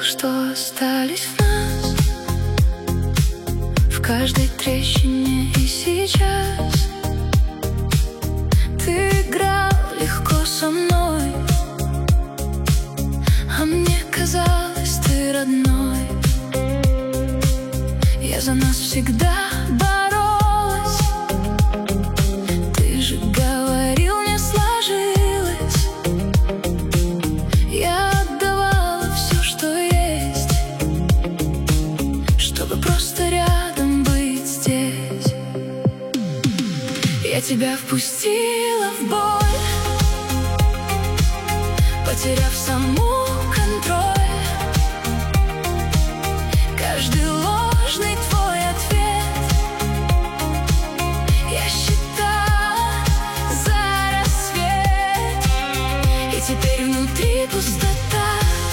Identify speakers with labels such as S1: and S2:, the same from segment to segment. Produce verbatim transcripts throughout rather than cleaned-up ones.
S1: что остались в нас, в каждой трещине и сейчас. Ты играл легко со мной, а мне казалось, ты родной. Я за нас всегда боролась, ты же говорил, не сложилось. Я отдавала все, что есть, чтобы просто рядом быть здесь. Я тебя впустила в боль, потеряв саму контроль. Каждый ложный твой ответ я считала за рассвет, и теперь внутри пустота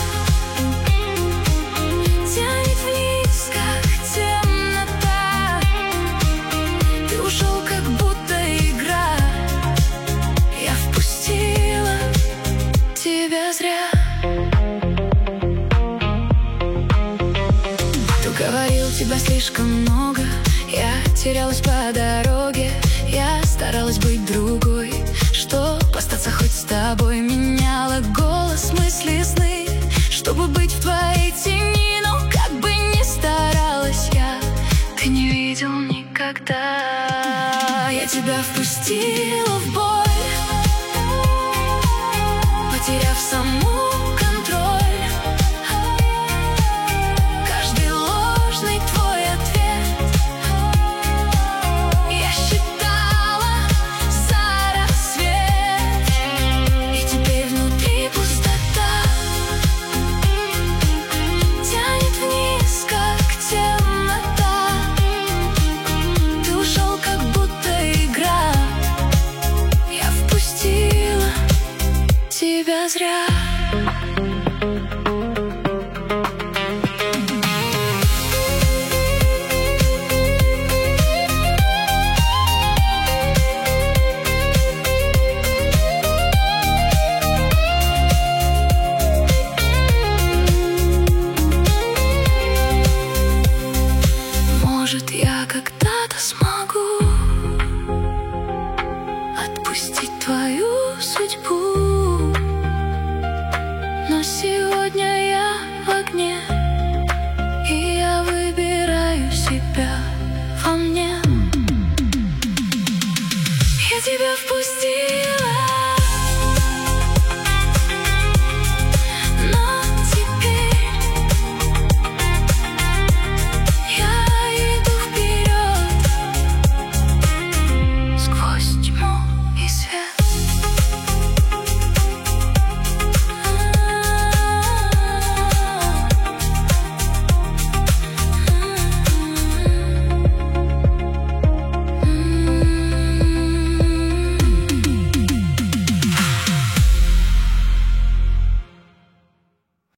S1: тянет вниз, как темнота. Ты ушел, как будто игра, я впустила тебя зря. Говорил, тебя слишком много, я терялась по дороге. Я старалась быть другой, чтоб остаться хоть с тобой. Меняла голос, мысли, сны, чтобы быть в твоей тени. Но как бы ни старалась я, ты не видел никогда. Я тебя впустила в боль, потеряв саму контроль. Тебя зря. Может, я когда-то смогу отпустить твою судьбу.